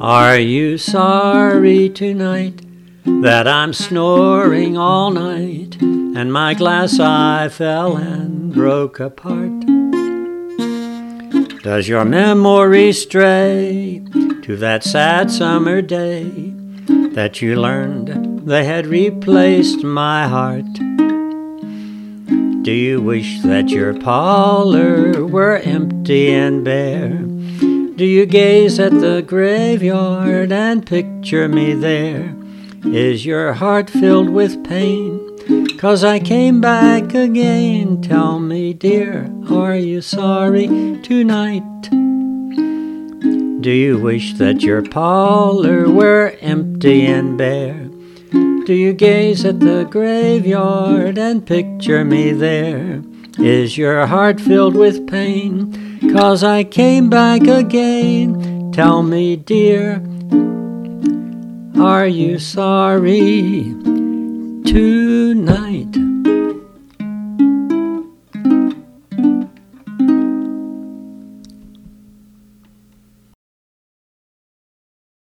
Are you sorry tonight that I'm snoring all night and my glass eye fell and broke apart? Does your memory stray to that sad summer day that you learned they had replaced my heart? Do you wish that your parlor were empty and bare? Do you gaze at the graveyard and picture me there? Is your heart filled with pain 'cause I came back again? Tell me, dear, are you sorry tonight? Do you wish that your parlor were empty and bare? Do you gaze at the graveyard and picture me there? Is your heart filled with pain 'cause I came back again? Tell me, dear, are you sorry tonight?